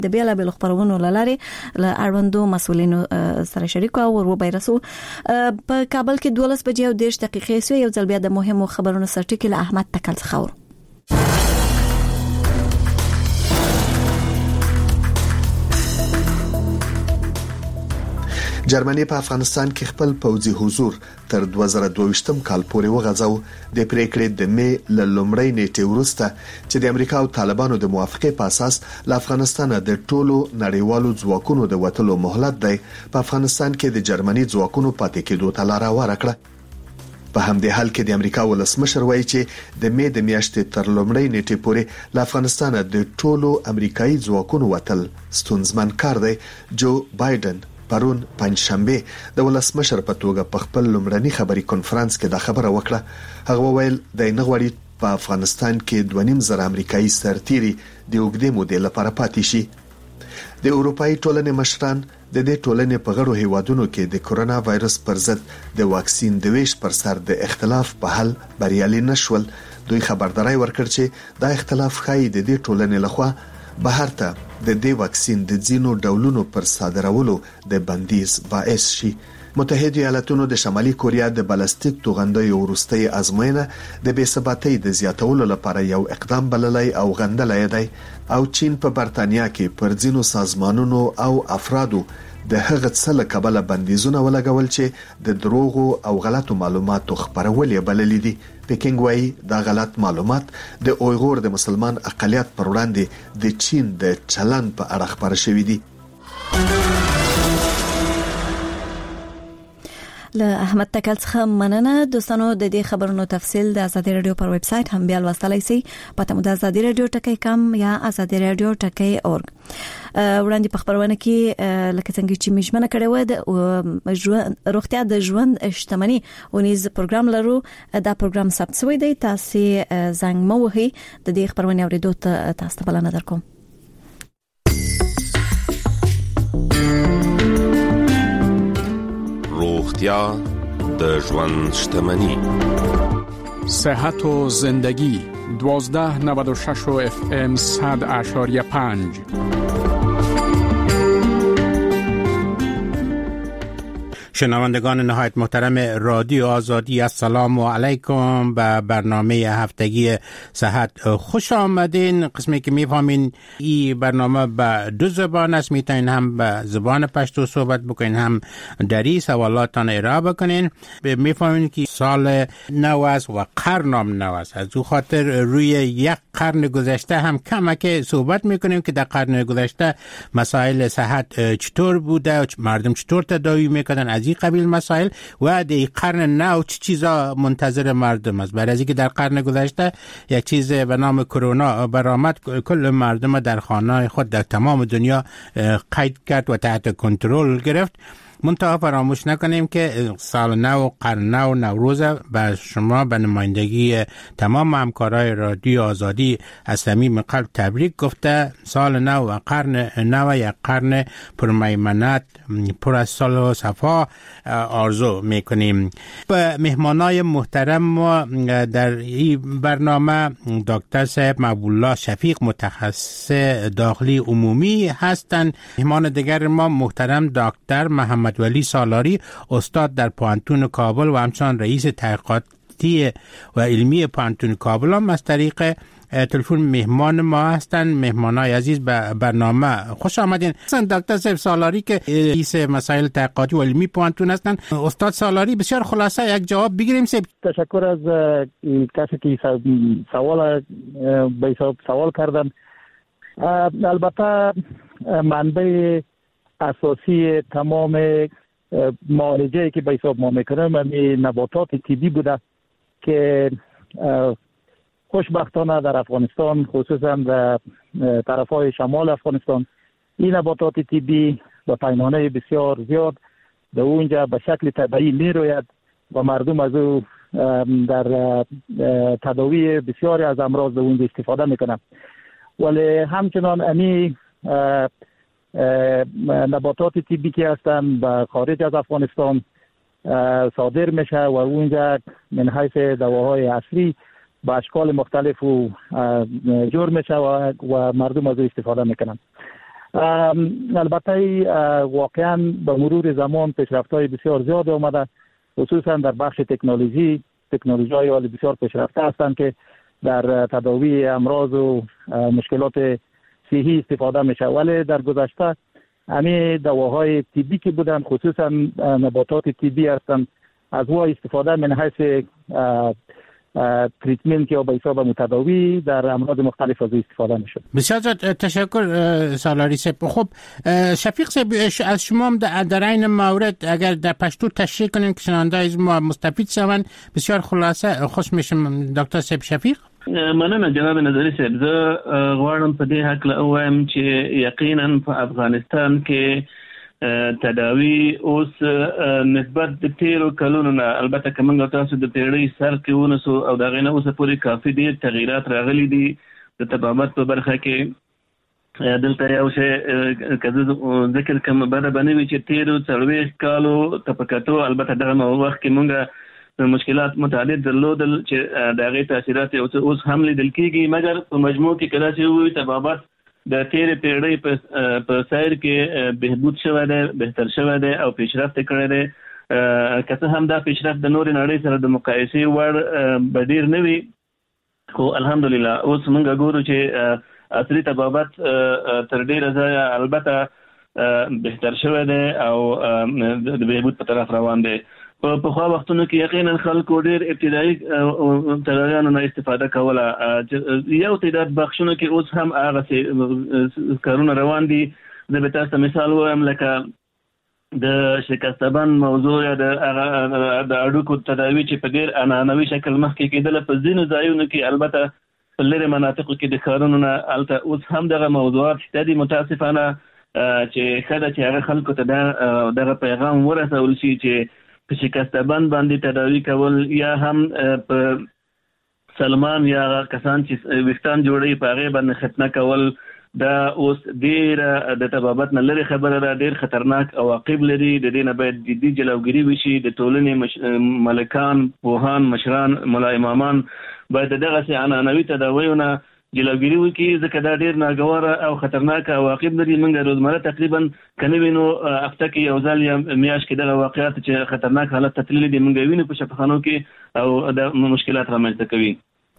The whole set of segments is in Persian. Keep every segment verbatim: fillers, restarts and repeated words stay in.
د بیلابل خبرونو لاري له اړوندو مسولینو سره شریک او ورو بیرسو. په کابل کې دولس بجې او دېرش دقیقې سو یو ځل بیا د مهمو خبرونو سرټکی له احمد تکل څخه. جرمني په افغانستان کې خپل پوځي حضور تر دوه زره دوه ویشتم کال پورې وغځاو. د پریکړې د مې ل لومړۍ نیټې وروسته چې د امریکا او طالبانو د موافقې په اساس له افغانستان د ټولو نړیوالو ځواکونو د وټلو مهلت دی، په افغانستان کې د جرمني ځواکونو پاتې کېدو ته لار ورکړه. په همدې حال کې د امریکا ولسمشر وایي چې د مې د میاشتې تر لومړۍ نیټې پورې له افغانستان د ټولو امریکایي ځواکونو وټل ستونزمن کار دی. جو بایدن پرون پنځشنبه د ولسمشر په توګه په خپل لومړني خبري کانفرنس کې دا خبره وکړه. هغه ویل د نغوړی په افغانستان کې دوه نیم زره امریکایي سرتيري د اوږدې مودې لپاره پاتې شي. د اروپאי ټولنې مشران د دې ټولنې په غړو هیوادونو کې د کورونا وایرس پر ضد د واکسین د ویش پر سر د اختلاف په حل بریالي نشول. دوی خبرداري ورکړ چې دا اختلاف خای د دې ټولنې لخوا بهر ته د دې واکسین د ځینو ډولونو پر صادرولو د بندیز باعث شي. متحده ایالاتونو د شمالي کوریا د بالستیک توغندیو وروستي ازموینه د بې ثباتۍ د زیاتولو لپاره یو اقدام بللی او غندلی دی، او چین په برتانیا کې پر ځینو سازمانونو او افرادو د هغه څه له کبله بندیزونه ولګول چې د دروغو او غلطو معلوماتو خبرول یې بللی دي. پکینګ وايي دا غلط معلومات د اویغور د مسلمان اقلیت پر وړاندې د چین د چلن په اړه خبر شوې دي. له احمد تکل څخه مننه. دوستانو د دې خبرونو تفصیل د ازادي رادیو پر ویب سټ هم بیا لوستلای شئ. پته مو د ازادي رادیو ټکی کم یا ازادي رادیو ټکی اورګ. وړاندې په خبرونه کې لکه څنګه چې مجمنه کړې و د روغتیا د ژوند شتمنۍ ونیز پروګرام لرو. دا پروګرام ثبت شوی دی، تاسو زنګ مو وهي د دې خبرونه اوریدو ته تاسو ته بلنه درکوم. روغتیا د ژوند شتمنۍ، صحت و زندگی دوازده نود و شش و اف ام صد اشاریه پنج. شنوندگان نهایت محترم رادیو آزادی، السلام علیکم. به برنامه هفتگی صحت خوش آمدین. قسمی که میفهمین این برنامه به دو زبان است، میتونین هم به زبان پشتو صحبت بکنین، هم دری سوالاتان ارائه بکنین. میفهمین که سال نو است و قرن هم نو است، از او خاطر روی یک قرن گذشته هم کمک صحبت میکنیم که در قرن گذشته مسائل صحت چطور بوده، مردم چطور تداوی میکردن، از این قبیل مسائل، و در قرن نو چه چیزا منتظر مردم است. برای اینکه در قرن گذشته یک چیز به نام کرونا برآمد، کل مردم در خانه خود در تمام دنیا قید کرد و تحت کنترل گرفت. منتها فراموش نکنیم که سال نو، قرن نو، نوروز به شما به نمایندگی تمام همکارای رادیو آزادی از صمیم قلب تبریک گفته. سال نو و قرن نو یک قرن پرمیمنت، پر از صلح و صفا آرزو میکنیم. به مهمانای محترم ما در این برنامه دکتر صاحب مقبولالله شفیق، متخصص داخلی عمومی هستند. مهمان دیگر ما محترم دکتر محمد ولی سالاری، استاد در پوهنتون کابل و همچنان رئیس تحقیقاتی و علمی پوهنتون کابل هم از طریق تلفن مهمان ما هستند. مهمانای عزیز به برنامه خوش آمدین. دکتر صاحب سالاری که رئیس مسائل تحقیقاتی و علمی پوهنتون هستند. استاد سالاری، بسیار خلاصه یک جواب بگیریم. صاحب تشکر از کسی که سوال به حساب سوال کردن. البته منبع اساسی تمام معالجه‌ای که به حساب ما میکنیم همین نباتات طبی بوده که خوشبختانه در افغانستان، خصوصا در طرفهای شمال افغانستان، این نباتات طبی با پیمانه بسیار زیاد در اونجا به شکل طبیعی میروید و مردم از او در تداوی بسیاری از امراض در اونجا استفاده میکنند. ولی همچنان امی نباتات طبی که هستن به خارج از افغانستان صادر میشه و اونجا من حیث دواهای عصری به اشکال مختلف و جور میشه و, و مردم از او استفاده میکنن. البته واقعا به مرور زمان پیشرفت‌های بسیار زیاد آمده، خصوصا در بخش تکنولوژی. تکنولوژی‌های عالی بسیار پیشرفته هستند که در تداوی امراض و مشکلات صحی استفاده میشه. ولی در گذشته همه دواهای طبی که بودن، خصوصا نباتات طبی هستند، از او استفاده من حیث تریتمنت یا به حساب متداوی در امراض مختلف از استفاده میشد. بسیار تشکر سالاری صاحب. خب شفیق صاحب، از شما در این مورد اگر در پشتو تشریح کنیم که شنوندگان ما مستفید شوند بسیار خلاصه خوش میشم. دکتر صاحب شفیق. مننه جناب نظری صاحب. زه غواړم په دې حق له اوایم چې یقینا په افغانستان کې تداوی اوس نسبت د تیرو کلونو نه، البته که موږ تاسو د پیړۍ سر کې ونسو او د هغې نه اوسه پورې کافي ډېر تغیرات راغلي دي د طبابت په برخه کې. دلته یو شی که زه ذکر کړم بده به نه وي چې تیرو څلوېښت کالو ته په کتو، البته دغه وخت کې موږ مشکلات متعدد درلودل چې د هغې تاثیرات اوس هم لیدل کېږي، مګر په مجموع کې که داسې ووایو طبابت د تیرې پیړۍ په سیر کې بهبود شوی دی، بهتر شوی دی او پیشرفت کړی دی. که څه هم دا پیشرفت د نورې نړۍ سره د مقایسې وړ به ډېر نه وي، خو الحمدلله اوس موږ ګورو چې عصري طبابت تر ډېره ځایه البته بهتر شوی دی او د بهبود په طرف روان دی. په پخوا وختونو کې یقینا خلکو ډېر ابتدایي تداویانو نه استفاده کوله. یو تعداد بخشونو کې اوس هم هغسې کارونه روان دي. زه به تاسو ته مثال ووایم لکه د شکستبند موضوع یا د هډوکو تداوي چې په ډېر عنعنوي شکل مخکې کېدله په ځینو ځایونو کې، البته په لرې مناطقو کې د ښارونو نه هلته اوس هم دغه موضوعات شته دي. متاسفانه چې ښه ده چې هغه خلکو ته دغه پیغام ورسول شي چې په شکستبند باندې تداوی کول یا هم په سلمان یا کسان چې ویښتان جوړوي په هغې باندې ختنه کول، دا اوس ډېره د طبابت نه لرې خبره ده، ډېر خطرناک عواقب لري. د دې نه باید جدي جلوګیري وشي. د ټولنې ملکان، پوهان، مشران، ملا امامان باید د دغسې عنعنوي تداویو نه جلوګیري وکړي، ځکه دا ډېر ناګواره او خطرناک عواقب لري. موږ روزمره تقریبا که نه وینو هفته کې یو ځل یا میاشت کې دغه واقعات چې خطرناک حالت ته تللي دي موږ وینو په شفاخانو کې او د مشکلات رامنځته کوي.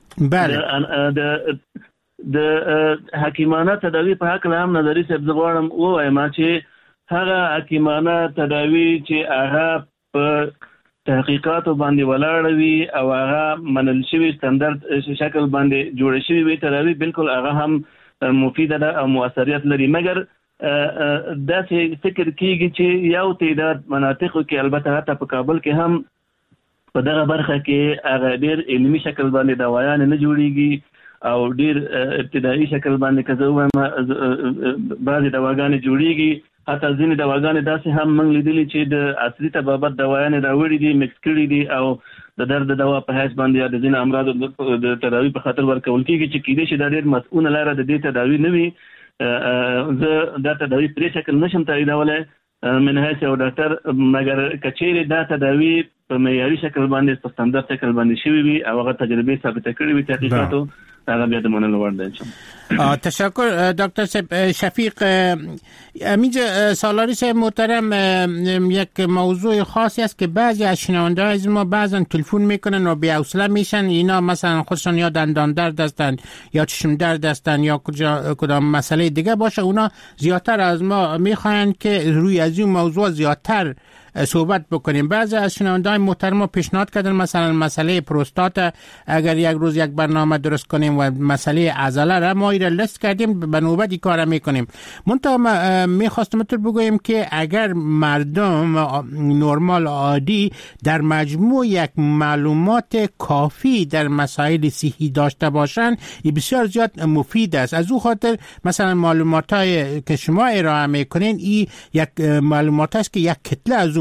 بله، د حکیمانه تداوی په هکله هم نظري صاحب زه غواړم ووایم چې هغه حکیمانه تداوی چې هغه په تحقیقاتو باندې ولاړه وي او هغه منل شوي ستندرد شکل باندې جوړه شوي وي تداوی بالکل هغه هم مفیده ده او مؤثریت لري. مګر داسې فکر کېږي چې یو تعداد مناطقو کې، البته حتی په کابل کې هم په دغه برخه کې هغه ډېر علمي شکل باندې دوايان نه جوړېږي او ډېر ابتدایي شکل باندې که زه ووایم بعضې دواګانې جوړېږي. حتی ځینې دواګانې داسې هم موږ لیدلي چې د عصري طبابت دوايانې راوړي دي، مکس کړي دي او د درد د دوا په حیث باندې یا د ځینې امراضو د تداوي په خاطر ورکول کېږي چې کېدای شي دا ډېر مسؤونه لاره د دې تداوي نه وي. زه دا تداوي پرې شکل نشم تاییدولی من حیث یو ډاکټر، مګر که چیرې دا تداوي په معیاري شکل باندې په ستندرد شکل باندې شوي وي او هغه تجربې ثابته کړې وي تحقیقاتو، هغه بیا د منلو وړ دی. تشکر دکتر شفیق. همینجا سالاری صاحب محترم، یک موضوع خاصی است که بعضی از شنونده های ما بعضا تلفن میکنن و بی‌حوصله میشن. اینا مثلا خودشون یا دندان درد هستن یا چشم درد هستن یا کدام مسئله دیگه باشه، اونا زیادتر از ما میخواین که روی از این موضوع زیادتر صحبت بکنیم. بعضی از شنونده‌های محترم پیشنهاد کردن مثلا مسئله پروستات اگر یک روز یک برنامه درست کنیم و مسئله عضله را ما ایره لیست کردیم به نوبت کار میکنیم. منتها میخواستم تو بگویم که اگر مردم نرمال عادی در مجموع یک معلومات کافی در مسائل صحی داشته باشن این بسیار زیاد مفید است. از او خاطر مثلا معلومات های که شما ارائه میکنین این یک معلومات است که یک کتله از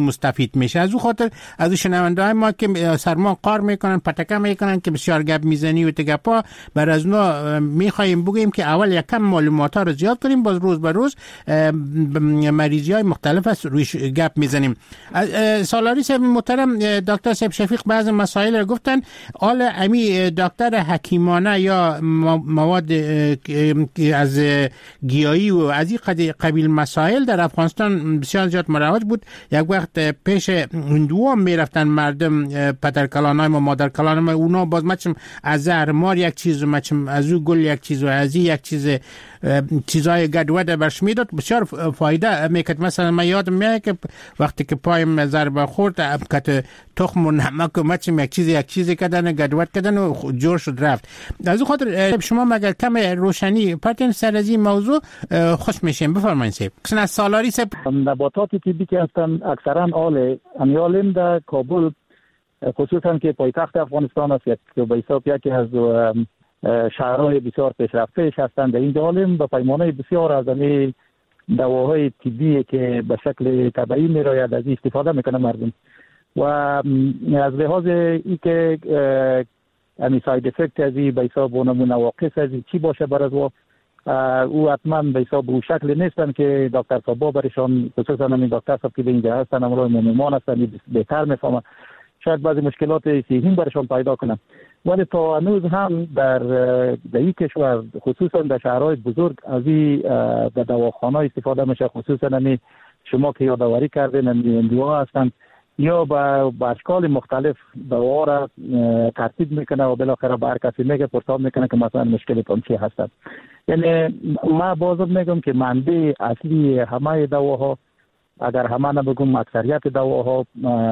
او مستفید میشه. از اون خاطر از شنونده های ما که سرما قار میکنن، پتکه میکنن که بسیار گپ میزنی و تگپا، بر از اونا میخوایم بگیم که اول یکم معلومات ها رو زیاد کنیم، باز روز به روز مریضی های مختلف است رویش گپ میزنیم. سالاری صاحب محترم، دکتر صاحب شفیق بعض مسائل رو گفتن. حال امی دکتر حکیمانه یا مواد از گیاهی و از این قبیل مسائل در افغانستان بسیار زیاد مروج بود. یک وقت پیش هندوها میرفتن مردم، پدرکلانای ما، مادرکلانای ما، اونا باز مچم از زهر مار یک چیز و مچم از او گل یک چیز و از این یک چیز چیزای گدوده برش میداد، بسیار فایده میکرد. مثلا من یادم میاد که وقتی که پایم ضربه خورد کت تخم و نمک و مچم یک چیز یک چیزی کردن، گدوت کردن و جور شد رفت. از اون خاطر شما مگر کم روشنی پرتین سر از این موضوع خوش میشیم. بفرمایید سیب. از سالاری سیب نباتات طبی که هستن اکثرا آل امیالیم در کابل، خصوصا که پایتخت افغانستان است، یک به حساب یکی از شهرهای بسیار پیشرفته هستند. در این عالم به پیمانه بسیار از این دواهای طبی که به شکل طبیعی میراید از استفاده میکنه مردم. و از لحاظ ای که امی ساید افکت از این به حساب و نواقص از چی باشه بر از او حتما به حساب او شکل نیستن که دکتر صاحب برشان، خصوصا همین دکتر صاحب که به اینجا هستن امروز مهمان هستن بهتر میفهمن، شاید بعضی مشکلات صحی برشان پیدا کنن. ولی تا هنوز هم در در این کشور خصوصا در شهرهای بزرگ از این در دواخانه استفاده میشه. خصوصا همین شما که یادآوری کردین اندوها هستن یا با اشکال مختلف دوا را ترتیب میکنه و بالاخره به هر کسی میگه پرسان میکنه که مثلا مشکلتون چی هست. یعنی ما بازم میگم که منبع اصلی همه دواها، اگر همه نبگم اکثریت دواها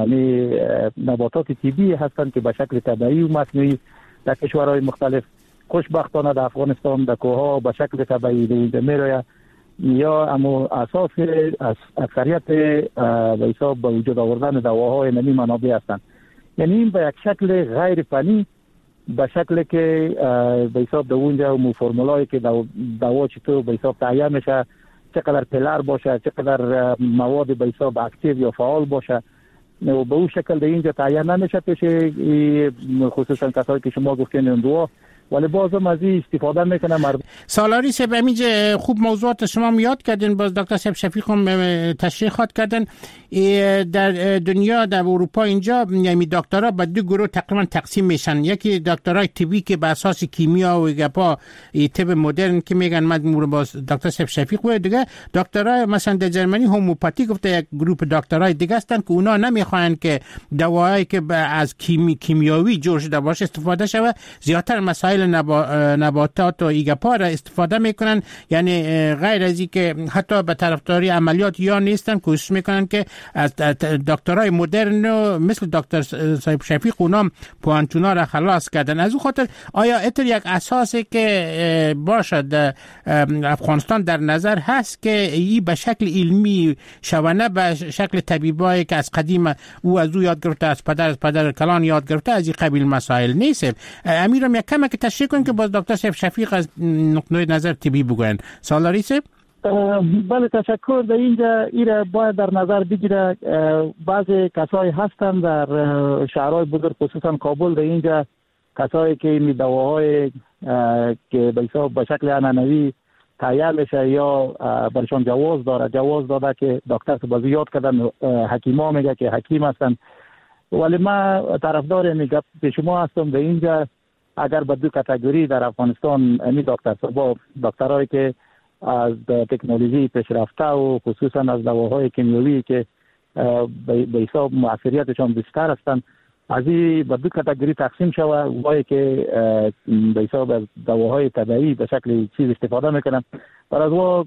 نباتات طبی هستند که به شکل طبیعی و مصنوعی در کشورهای مختلف، خوشبختانه در افغانستان در کوهها به شکل طبیعی دیده میروید یا اما اساس اکثریت به حساب به وجود آوردن دواهای نمی منابع هستند. یعنی این به یک شکل غیر فنی، به شکل که به حساب در اونجا مو فرمولایی که دوا چطور به حساب تعیین میشه، چقدر پلر باشه، چقدر مواد به حساب اکتیو یا فعال باشه، و به اون شکل در اینجا تعیین نمیشه پیش خصوصا کسایی که شما گفتین اندوها، ولی بازم از این استفاده میکنه مردم. سالاری صاحب اینجا خوب موضوعات شما یاد کردین، باز دکتر صاحب شفیق هم تشریح خواهد کردن. در دنیا در اروپا اینجا یعنی دکترها به دو گروه تقریبا تقسیم میشن. یکی دکترای طبی که به اساس کیمیا و گپا طب مدرن که میگن من باز دکتر صاحب شفیق و دیگه دکترای مثلا در جرمنی هومیوپاتی گفته یک گروه دکترای دیگه هستن که اونا نمیخوان که دواهایی که از کیمی کیمیاوی جور شده باشه استفاده شود، زیاتر مسائل نبا... نباتات و ایگپا را استفاده میکنن. یعنی غیر از این که حتی به طرفداری عملیات یا نیستن، کوشش میکنن که از دکترای مدرن مثل دکتر صاحب شفیق اونام پوانتونا را خلاص کردن. از اون خاطر آیا اتر یک اساسی که باشد افغانستان در نظر هست که ای به شکل علمی شونه به شکل طبیبایی که از قدیم او از او یاد گرفته، از پدر از پدر کلان یاد گرفته، از این قبیل مسائل نیست؟ امیرم یک کمک تشریح کن که باز دکتر صاحب شفیق از نقطه نظر طبی بگوین. سالاری صاحب؟ بله تشکر. در اینجا ایره باید در نظر بگیره بعضی کسایی هستن در شهرهای بزرگ خصوصا کابل، در اینجا کسایی که این دواهای که به حساب به شکل عنعنوی تهیه میشه یا برشان جواز داره جواز داده که دکتر صاحب یاد کردن، حکیما میگه که حکیم هستن. ولی ما طرفدار میگم که شما هستم در اینجا اگر به دو کاتگوری در افغانستان امی دکتر صاحب دکترایی که از تکنولوژی پیشرفته و خصوصا از دواهای کیمیایی که به حساب مؤثریتشان بیشتر هستند، از این به دو کاتگوری تقسیم شوه. وای که به حساب از دواهای طبیعی به شکل چیز استفاده میکنن، بر از وا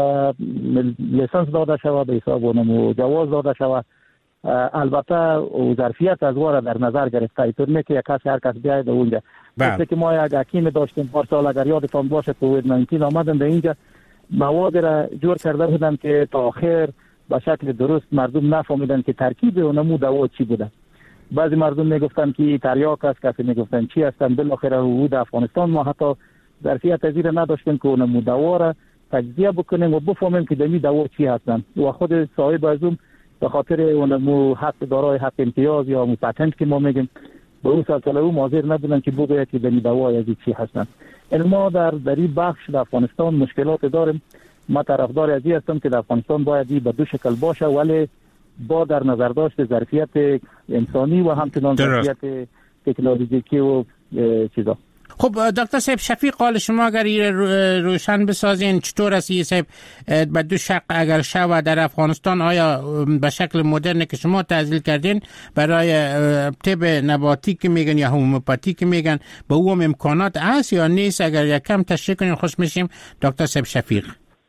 لیسانس داده شوه، به حساب اونم جواز داده شوه. البته ظرفیت از واره در نظر گرفته، اینطور نه که یک کسی هر کس بیاید اونجا. مثل که ما یک حکیم داشتیم پارسال، اگر یادتان باشه کووید نوزده آمدن در اینجا مواد را جور کرده بودن که تا آخر به شکل درست مردم نفهمیدن که ترکیب اونمو دوا چی بوده. بعضی مردم میگفتن که تریاک است، کسی میگفتن چی هستن. بالاخره حدود افغانستان ما حتی ظرفیت از این نداشتیم که اونمو دوا را تجزیه بکنیم و بفهمیم که دمی دوا چی هستن. و خود صاحب از اون به خاطر اون حق دارای حق امتیاز یا مو پتنت که ما میگیم به اون سلسله او حاضر نبودن که بگوید که دنی دوای از چی هستن. ما در در این بخش در افغانستان مشکلات داریم. ما طرفدار از این هستم که در افغانستان باید به دو شکل باشه، ولی با در نظر داشت ظرفیت انسانی و همچنان ظرفیت تکنولوژیکی و چیزا. خب دکتر صاحب شفیق، قال شما اگر روشن بسازین چطور است این صاحب به دو شق اگر شود در افغانستان، آیا به شکل مدرن که شما تحلیل کردین برای طب نباتی که میگن یا هومیوپاتی که میگن به او امکانات هست یا نیست؟ اگر یک کم تشریح کنین خوش میشیم دکتر صاحب شفیق.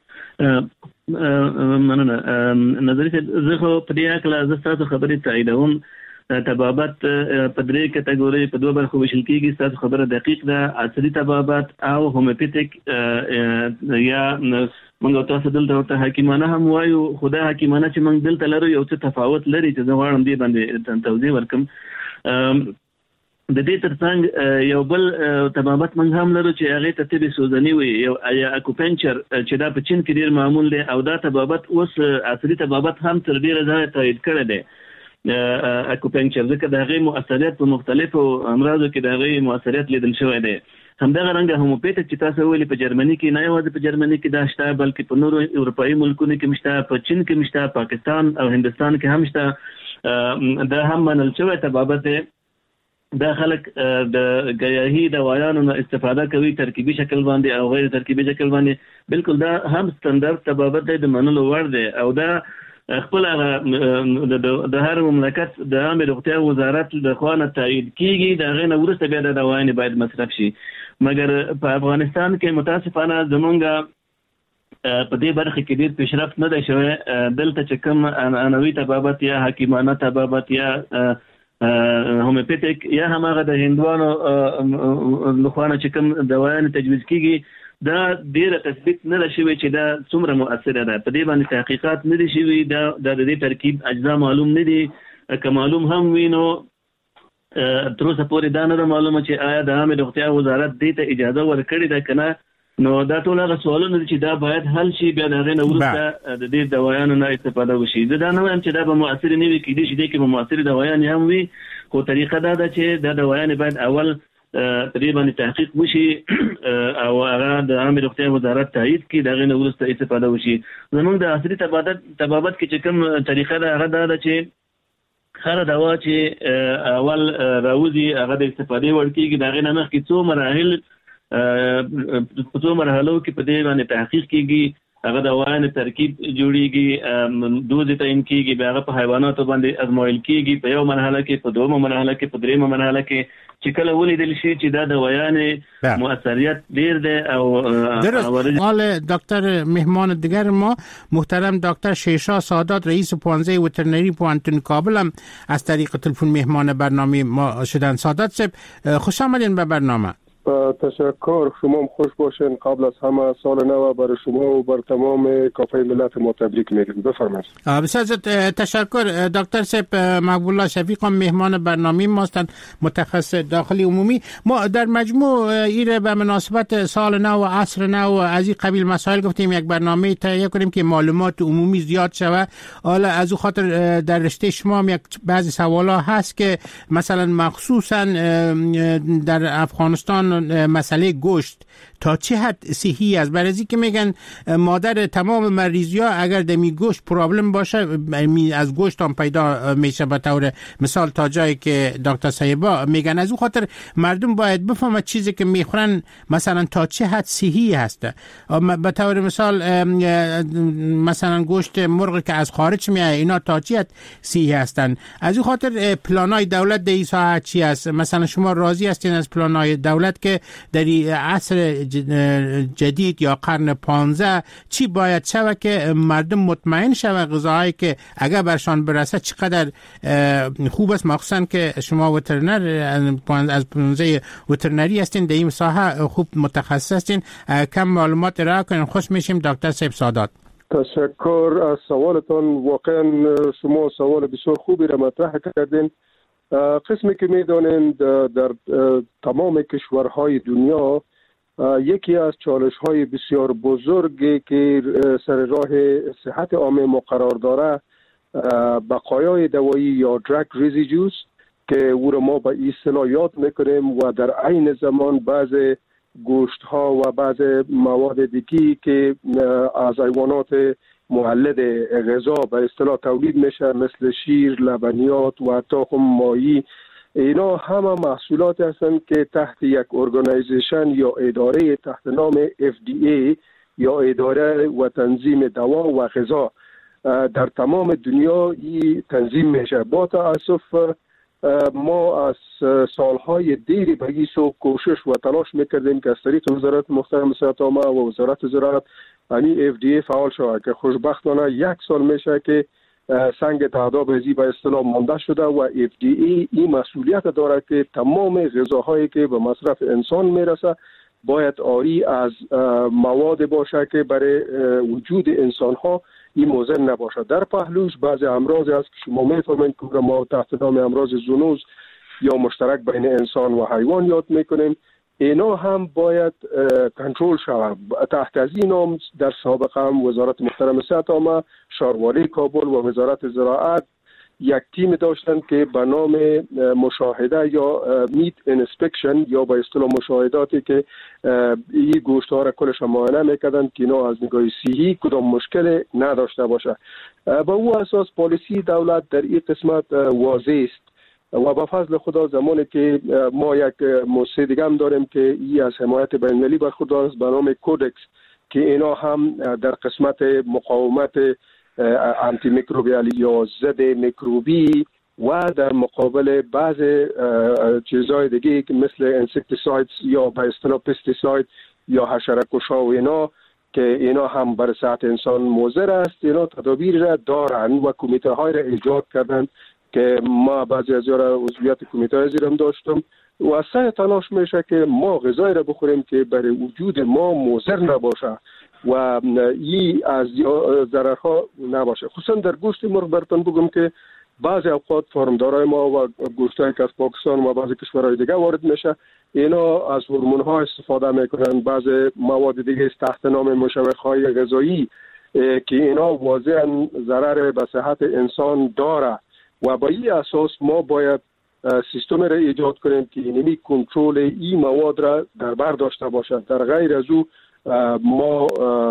مننه. نظری زه خو په دې اړه زه تاسو خبرې تاییدوم. تبابت په درې کټګوري په دوه برخو ویشل کېږي. تاسو خبره دقیق ده. عصري تبابت او هومیوپیتیک یا موږ تاسو دلته ورته حکیمانه هم وایو، خو دا حکیمانه چې موږ دلته لرو یو څه تفاوت لري چې زه غواړم دې باندې توضیح ورکړم. د دې ترڅنګ یو بل تبابت موږ هم لرو چې هغه ته طب سوزنی وي یو یا اکوپنچر چې دا په چین کې ډیر معمول دی، او دا تبابت اوس عصري تبابت هم تر ډیره ځای تایید کړی دی. اکوپنچر ځکه د هغې مؤثریت په مختلفو امراضو کې د هغې مؤثریت لیدل شوی دی. همدغه رنګه هومیوپیتیک چې تاسو ویلي په جرمني کې نه یوازې په جرمني کې دا شته بلکې په نورو اروپایي ملکونو کې هم شته، په چین کې هم شته، پاکستان او هندوستان کې هم شته. دا هم منل شوی تبابت دی. دا خلک د ګیاهي دوایانو نه استفاده کوي ترکیبي شکل باندې او غیر ترکیبي شکل باندې. بالکل دا هم ستاندرد تبابت دی، د منلو وړ دی، او دا خپل د هر مملکت د عامه روغتیا وزارت د خوا نه تایید کیږي. د هغې نه وروسته بیا د دوایانې باید مصرف شي. مګر په افغانستان کې متاسفانه زمونږ په دې برخه کې ډېر پیشرفت نه دی شوی. دلته چې کوم عنعنوي تبابت یا حکیمانه تبابت یا هومیوپیتیک یا هماغه د هندوانو لخوا نه چې کوم دوایانې تجویز کیږي، دا ډیره تثبیت نه ده شوی چې دا څومره مؤثره ده. په دې باندې تحقیقات نه دي شوي. دا د دې ترکیب اجزا معلوم نه دي. که معلوم هم وي نو تر اوسه پورې دا نه ده معلومه چې آیا د عامه روغتیا وزارت دې ته اجازه ورکړې ده که نه. نو دا ټول هغه سوالونه دي چې دا باید حل شي. بیا د هغې نه وروسته د دې دوایانو نه استفاده وشي. زه دا نه وایم چې دا به مؤثرې نه وي، کېدای شي دې کې به مؤثرې دوایانې هم وي، خو طریقه دا ده چې دا دوایانې باید اول په دې باندې تحقیق وشي او هغه د عامه روغتیا وزارت تایید کړي، د هغې نه وروسته استفاده وشي. زموږ د عصري تبابت کې چې کوم طریقه ده هغه دا ده چې هره دوا چې اول راوځي هغه د استفادې وړ کېږي. د هغې نه مخکې څو مراحل په څو مرحلو کې په دې باندې تحقیق کېږي. هغه دوایانې ترکیب جوړیږي، دوز یې تعین کېږي، بیا هغه په حیواناتو باندې ازمویل کېږي په یو مرحله کې، په دویمه مرحله کې، په دریمه مرحله کې، چې کله ولیدل شي چې دا دوایانې مؤثریت ډیر دی. او درست. حال دکتر مهمان دیگر ما محترم دکتر شیرشاه سادات رئیس پانزه وترنری پوانتون کابل هم از طریق تلفن مهمان برنامه ما شدن. سادات صاحب خوش آمدین به برنامه. تشکر. شما هم خوش باشین. قبل از همه سال نو برای شما و بر تمام کافه ملت ما تبریک میگیم. بفرمایید. بسیار تشکر. دکتر صاحب مقبول الله شفیق هم مهمان برنامه ما هستند، متخصص داخلی عمومی. ما در مجموع این به مناسبت سال نو و عصر نو از این قبیل مسائل گفتیم یک برنامه تهیه کنیم که معلومات عمومی زیاد شود. حالا از او خاطر در رشته شما هم یک بعضی سوالا هست که مثلا مخصوصا در افغانستان مسئله گوشت تا چه حد صحی است؟ برای اینکه میگن مادر تمام مریضیا اگر دمی گوشت پرابلم باشه از گوشت هم پیدا میشه، به طور مثال تا جایی که دکتر صاحبا میگن. از اون خاطر مردم باید بفهمن چیزی که میخورن مثلا تا چه حد صحی هست. به طور مثال مثلا گوشت مرغ که از خارج میاد اینا تا چه حد صحی هستن. از اون خاطر پلانای دولت در این ساحه چی است؟ مثلا شما راضی هستین از پلانای دولت که در عصر جدید یا قرن پانزده چی باید شود که مردم مطمئن شود غذاهایی که اگر برشان برسه چقدر خوب است؟ مخصوصا که شما وترنر از پانزه وترنری هستین، در این ساحه خوب متخصص هستین. کم معلومات ارائه کنین. خوش میشیم دکتر صاحب سادات. تشکر از سوالتان. واقعا شما سوال بسیار خوبی را مطرح کردین. قسمی که میدانین در تمام کشورهای دنیا یکی از چالش‌های بسیار بزرگی که سر راه صحت عامه ما قرار داره بقایای دوایی یا درگ ریزیدیوز که او را ما به اصطلاح یاد میکنیم و در عین زمان بعض گوشت ها و بعض مواد دیگی که از حیوانات مولد غذا به اصطلاح تولید میشه مثل شیر، لبنیات و تخم ماهی، اینا همه محصولات هستند که تحت یک ارگانایزیشن یا اداره تحت نام اف دی ای یا اداره و تنظیم دوا و غذا در تمام دنیا این تنظیم میشه. با تاسف ما از سالهای دیری به این سو کوشش و تلاش میکردیم که از طریق وزارت محترم صحت عامه و وزارت زراعت یعنی اف دی ای فعال شود که خوشبختانه یک سال میشه که سنگ تعداد ازی به اصطلاح مانده شده و اف دی ای این مسئولیت داره که تمام غذاهایی که به مصرف انسان میرسه باید آری از مواد باشه که برای وجود انسان ها این مضر نباشه. در پهلوش بعض امراض هست که شما میفهمید که ما تحت نام امراض زونوز یا مشترک بین انسان و حیوان یاد میکنیم، اینا هم باید کنترل شود. تحت از این نام در سابقه هم وزارت محترم صحت عامه، شهرواری کابل و وزارت زراعت یک تیم داشتن که به نام مشاهده یا میت انسپکشن یا به اصطلاح مشاهداتی که این گوشت ها را کلش معاینه میکردن که اینا از نگاه صحی کدام مشکل نداشته باشه. با او اساس پالیسی دولت در این قسمت واضح است و با فضل خدا زمانی که ما یک موسسه دیگه هم داریم که ای از حمایت بین‌المللی برخوردار است به نام کودکس که اینا هم در قسمت مقاومت آنتی میکروبیالی یا ضد میکروبی و در مقابل بعض چیزهای دیگه که مثل انسکتیساید یا به اصطلاح پستیساید یا حشره‌کش‌ها و اینا که اینا هم برای صحت انسان مضر است، اینا تدابیر را دارن و کمیته های را ایجاد کردن که ما بعضی از را عضویت کمیته های زیرم داشتم و سعی تلاش میشه که ما غذایی را بخوریم که برای وجود ما مضر نباشه و این از ضررها نباشه. خصوصا در گوشت مرغ براتون بگم که بعضی اوقات فارمدارای ما و گوشتایی که از پاکستان و بعضی کشورهای دیگه وارد میشه اینا از هورمون ها استفاده میکنن، بعضی مواد دیگه تحت نام مشوق های غذایی که اینا واضحا ضرر به صحت انسان داره و با این اساس ما باید سیستم را ایجاد کنیم که اینمی کنترل این مواد را در بر داشته باشد. در غیر از او ما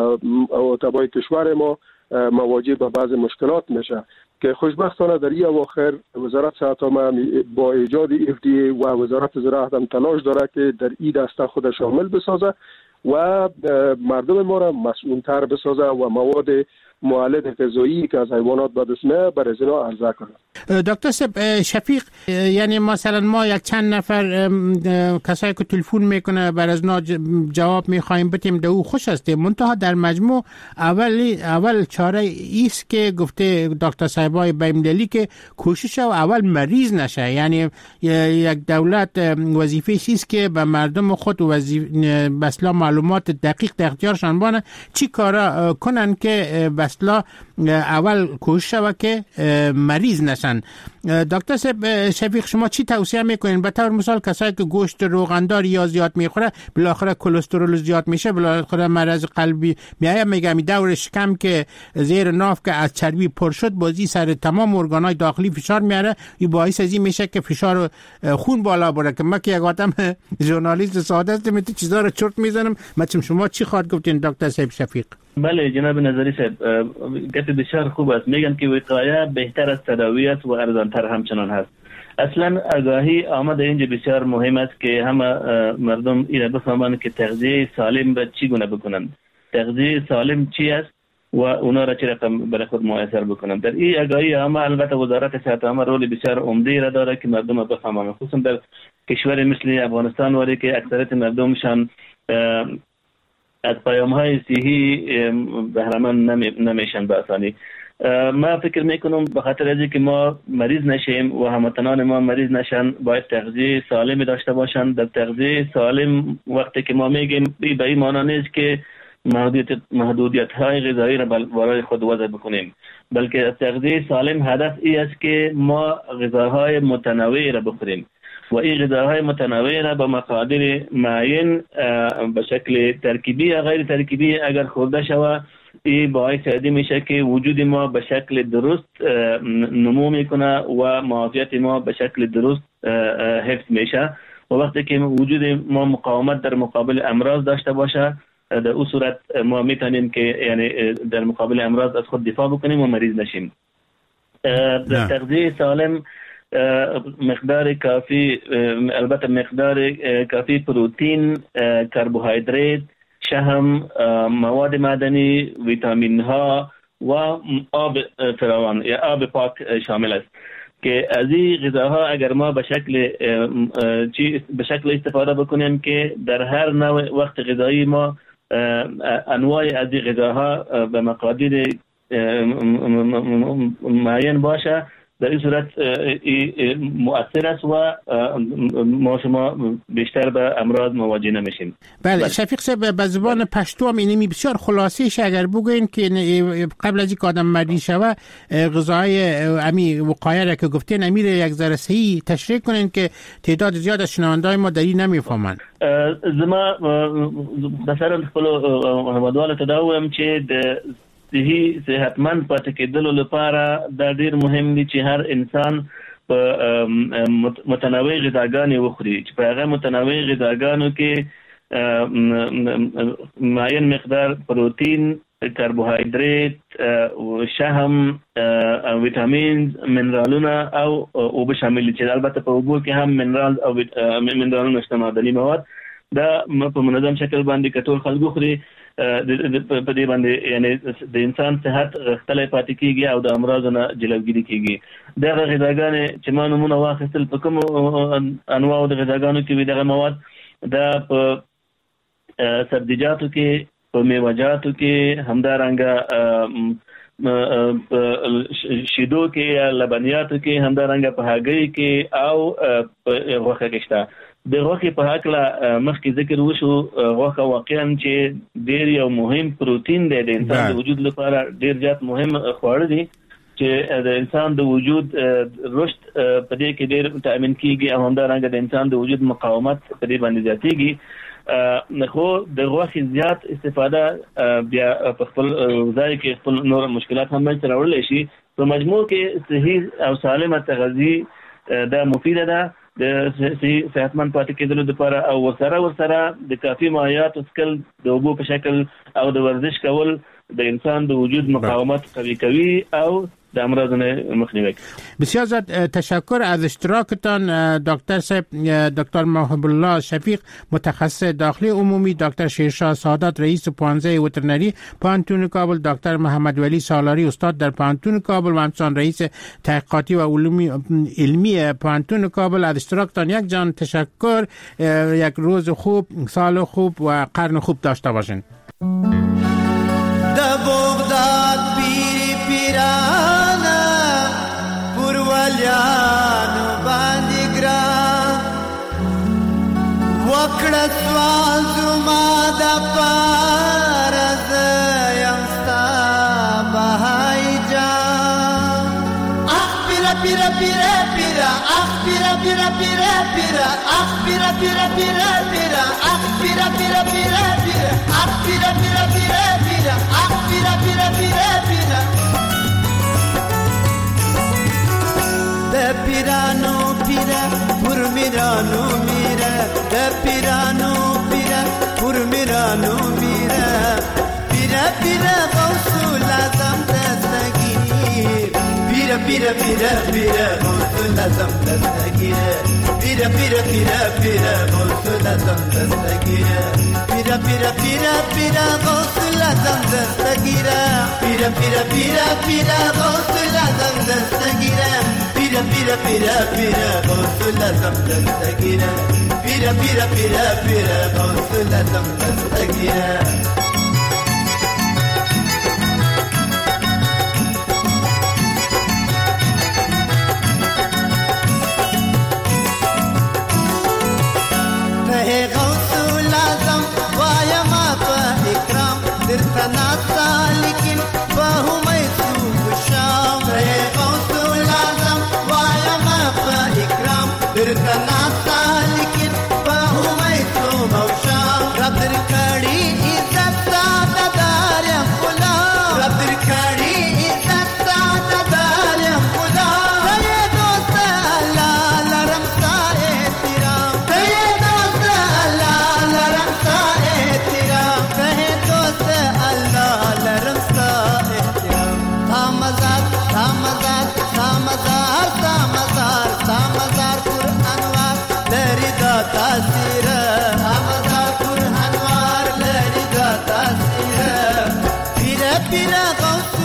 تبای کشور ما مواجه به بعض مشکلات میشه که خوشبختانه در این اواخر وزارت صحت عامه با ایجاد اف دی ای و وزارت زراعت هم تلاش داره که در این دسته خود شامل بسازه و مردم ما را مسئول‌تر بسازه و مواد مولد غذایی که از حیوانات به دست میاد برای اینا عرضه کنه. دکتر شفیق، یعنی مثلا ما یک چند نفر کسایی که تلفن میکنه بر از نا جواب میخوایم بتیم ده او خوش هستیم، منتها در مجموع اول اول چاره ایست که گفته دکتر صاحبای بین‌المللی که کوشش و اول مریض نشه، یعنی یک دولت وظیفه است که به مردم خود وظیفه بسلا معلومات دقیق در اختیارشان بانه چی کارا کنن که بسلا اول کوشش و که مریض نشن. دکتر شفیق، شما چی توصیه میکنین؟ به طور مثال کسایی که گوشت روغندار یا زیاد میخوره بالاخره کلسترول زیاد میشه، بالاخره مرض قلبی میایه، میگم دور شکم که زیر ناف که از چربی پر شد بازی سر تمام ارگانهای داخلی فشار میاره، این باعث ازی میشه که فشار خون بالا بره که ما که یک آدم ژورنالیست ساده هستم این چیزا رو چرت میزنم. مثلا شما چی خواهد گفتین دکتر صاحب شفیق؟ بله جناب نظری صاحب، گفت بسیار خوب است. میگن که وقایه بهتر از تداوی است و ارزانتر همچنان هست. اصلا آگاهی آمده اینجا بسیار مهم است که همه مردم این بفهمند که تغذیه سالم به چی گونه بکنند، تغذیه سالم چی است و اونا را چه رقم برای خود مؤثر بکنند. در این آگاهی همه البته وزارت صحت عامه رول بسیار عمده را داره که مردم بفهمند، خصوصا در کشور مثل افغانستان وری که اکثریت مردمشان از پیام‌های صحی بهره مند نمیشن به آسانی. ما فکر میکنم به خاطر از اینکه ما مریض نشیم و هموطنان ما مریض نشن باید تغذیه سالمی داشته باشن. در تغذیه سالم وقتی که ما میگیم به این معنی نیست که محدودیت محدودیت های غذایی را برای خود وضع بکنیم، بلکه از تغذیه سالم هدف این است که ما غذاهای متنوع را بخوریم و این غذاهای متنوع را با مقادیر معین به شکل ترکیبی یا غیر ترکیبی اگر خورده شود این باعث ادی میشه که وجود ما به شکل درست نمو میکنه و معافیت ما به شکل درست حفظ میشه و وقتی که وجود ما مقاومت در مقابل امراض داشته باشه در اون صورت ما میتونیم که یعنی در مقابل امراض از خود دفاع بکنیم و مریض نشیم. در تغذیه سالم مقدار کافی البته مقدار کافی پروتئین، کربوهیدرات، شحم، مواد معدنی، ویتامین ها و آب فراوان یا آب پاک شامل است که از این غذاها اگر ما به شکل چی به شکل استفاده بکنیم که در هر نوع وقت غذایی ما انواع از این غذاها به مقادیر معین باشه، در این صورت مؤثر است و ما شما بیشتر به امراض مواجه نمیشیم. بله, بله. شفیق صاحب به زبان پشتو هم اینمی بسیار خلاصیش اگر بگوین که قبل از اینکه آدم مریض شوه غذای امی وقایه را که گفتین امیر یک ذره صحیح تشریح کنین که تعداد زیاد از شنونده‌های ما دری نمیفهمن. زما مثلا خپل هوادوال تداوم چې د صحیح صحتمند پاتې کېدلو لپاره دا ډیر مهم دي چې هر انسان په متنوع غذاګانې وخوري چې په هغه متنوع غذاګانو کې معین مقدار پروتین، کربوهیدرات، شحم، ویتامین، منرالونه او اوبه شامل دي چې البته په اوبو کې هم منرال او منرالونه شته، معدني مواد. دا په منظم شکل باندې کټول خلکو خوري په دې باندې یعنی د انسان صحت غښتلی پاتې کیږي او د امراضو نه جلوګیري کیږي. دغه غذاګانې چې ما نومونه واخیستل په کومو انواعو د غذاګانو کې وي دغه مواد دا په سبزیجاتو کې، په میوه‌جاتو کې، همدارنګه شیدو کې یا لبنیاتو کې، همدارنګه په هګۍ کې او په غوښه کې شته. د غوښې په هکله مخکې ذکر وشو، غوښه واقعا چې ډېر یو مهم پروتین دی د انسان د وجود لپاره، ډېر زیات مهم خواړه دي چې د انسان د وجود رشد په دې کې ډېر تأمین کیږي او همدارنګه د انسان د وجود مقاومت په دې باندې زیاتیږي. خو د غوښې زیات استفاده بیا په خپل ځای کې خپل نور مشکلات هم منځته راوړلی شي. په مجموع کې صحیح او سالمه تغذیه دا مفیده ده د صحتمند پاتې کېدلو لپاره او ورسره ورسره د کافي مایعاتو څښل، د اوبو په شکل او د ورزش کول د انسان د وجود مقاومت قوی کوي او د امراض مخنیوی. بسیار زیاد تشکر از اشتراکتان دکتر صاحب. دکتر محب الله شفیق متخصص داخلی عمومی، دکتر شیرشاه سعادت رئیس پانزه وترنری پانتون کابل، دکتر محمد ولی سالاری استاد در پانتون کابل و همچنان رئیس تحقیقاتی و علومی علمی پانتون کابل. از اشتراکتان یک جان تشکر. یک روز خوب، سال خوب و قرن خوب داشته باشین. د بغداد پیری پیرانا پرولیانو باندې ګران وکړه سوال زما د پاره زیم ستا بهای جان. اخ پیرا پیرا پیرا پیرا اخ پیرا پیرا پیرا پیرا اخ پیرا پیرا پیرا پیرا اخ پیرا پیرا پیرا پیرا اخ پیرا پیرا پیرا پیرا اخ پیرا پیرا پیرا پیرا د پیرانو پیرا پر میرانو میرا د پیرانو پیرا پر میرانو میرا پیرا پیرا غوث اعظم دستگیر پیرا پیرا پیرا پیرا غوث اعظم دستگیر پیرا پیرا پیرا پیرا غوث اعظم دستگیر پیرا پیرا پیرا پیرا غوث اعظم دستگیر پیرا پیرا پیرا پیرا غوث اعظم دستگیر پیرا پیرا پیرا پیرا غوث اعظم دستگیر پیرا پیرا پیرا پیرا غوث اعظم دستگیر.